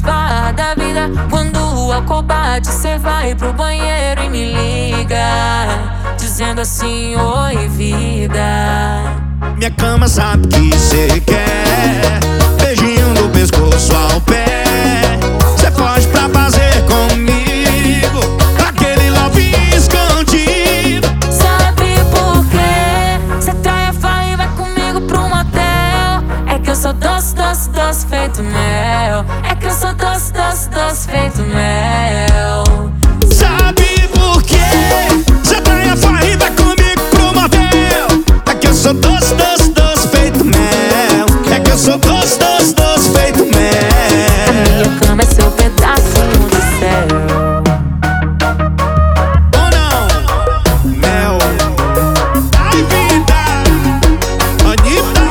farra da vida. Quando o álcool bate, cê vai pro banheiro e me liga, dizendo assim: oi, vida. Minha cama sabe que cê quer, beijinho do pescoço ao pé. Cê foge pra fazer comigo aquele love escondido. Sabe por quê? Cê trai a farra e vai comigo pro motel. É que eu sou doce, doce, doce feito mel. É que eu sou doce, doce, doce feito mel. Sabe por quê? Cê trai a farra e vai comigo pro motel. É que eu sou doce, doce, doce feito mel. É que eu sou doce, doce, doce feito mel. Minha cama é seu pedacinho do céu. Ou não? Mel. Ai, vida. Anitta.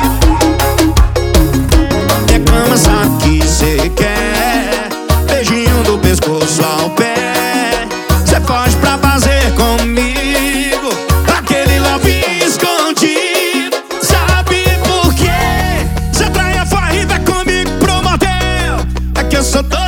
Minha cama sabe que cê quer, beijinho do pescoço ao pé. Cê foge pra fazer comigo aquele love escondido. Sabe por quê? Cê trai a farra e vai comigo pro motel. É que eu sou doce,